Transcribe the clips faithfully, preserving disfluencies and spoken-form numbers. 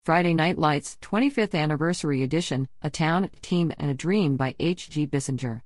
Friday Night Lights, twenty-fifth Anniversary Edition, A Town, a Team, and a Dream by H G Bissinger.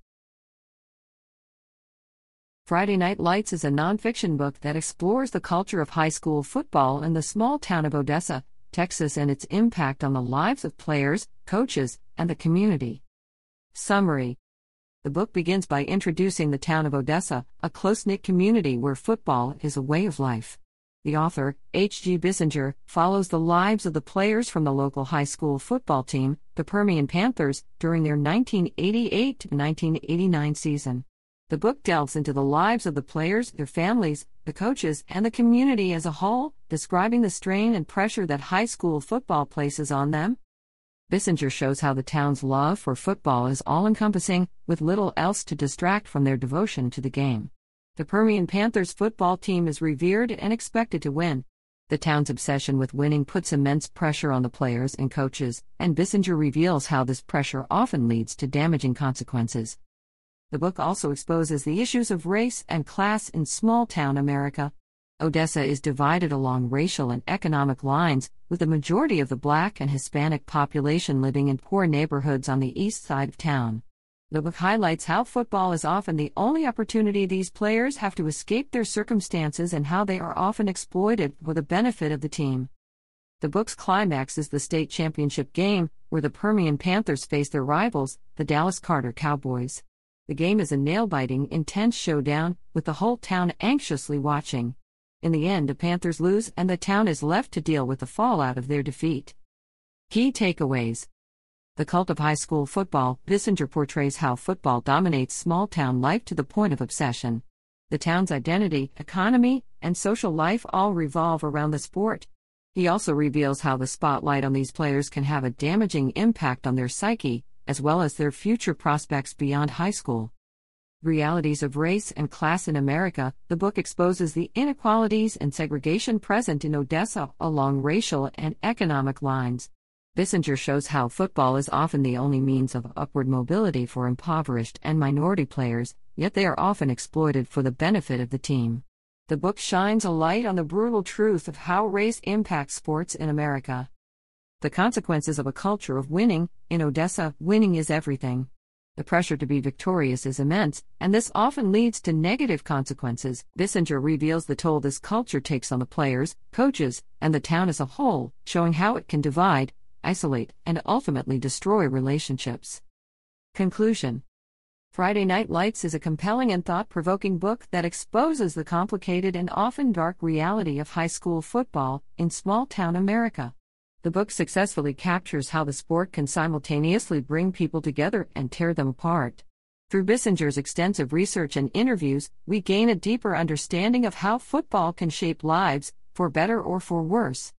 Friday Night Lights is a nonfiction book that explores the culture of high school football in the small town of Odessa, Texas, and its impact on the lives of players, coaches, and the community. Summary. The book begins by introducing the town of Odessa, a close-knit community where football is a way of life. The author, H G Bissinger, follows the lives of the players from the local high school football team, the Permian Panthers, during their nineteen eighty-eight to nineteen eighty-nine season. The book delves into the lives of the players, their families, the coaches, and the community as a whole, describing the strain and pressure that high school football places on them. Bissinger shows how the town's love for football is all-encompassing, with little else to distract from their devotion to the game. The Permian Panthers football team is revered and expected to win. The town's obsession with winning puts immense pressure on the players and coaches, and Bissinger reveals how this pressure often leads to damaging consequences. The book also exposes the issues of race and class in small-town America. Odessa is divided along racial and economic lines, with the majority of the Black and Hispanic population living in poor neighborhoods on the east side of town. The book highlights how football is often the only opportunity these players have to escape their circumstances and how they are often exploited for the benefit of the team. The book's climax is the state championship game, where the Permian Panthers face their rivals, the Dallas Carter Cowboys. The game is a nail-biting, intense showdown, with the whole town anxiously watching. In the end, the Panthers lose and the town is left to deal with the fallout of their defeat. Key takeaways. The cult of high school football. Bissinger portrays how football dominates small-town life to the point of obsession. The town's identity, economy, and social life all revolve around the sport. He also reveals how the spotlight on these players can have a damaging impact on their psyche, as well as their future prospects beyond high school. Realities of race and class in America. The book exposes the inequalities and segregation present in Odessa along racial and economic lines. Bissinger shows how football is often the only means of upward mobility for impoverished and minority players, yet they are often exploited for the benefit of the team. The book shines a light on the brutal truth of how race impacts sports in America. The consequences of a culture of winning. In Odessa, winning is everything. The pressure to be victorious is immense, and this often leads to negative consequences. Bissinger reveals the toll this culture takes on the players, coaches, and the town as a whole, showing how it can divide, isolate, and ultimately destroy relationships. Conclusion. Friday Night Lights is a compelling and thought-provoking book that exposes the complicated and often dark reality of high school football in small-town America. The book successfully captures how the sport can simultaneously bring people together and tear them apart. Through Bissinger's extensive research and interviews, we gain a deeper understanding of how football can shape lives, for better or for worse.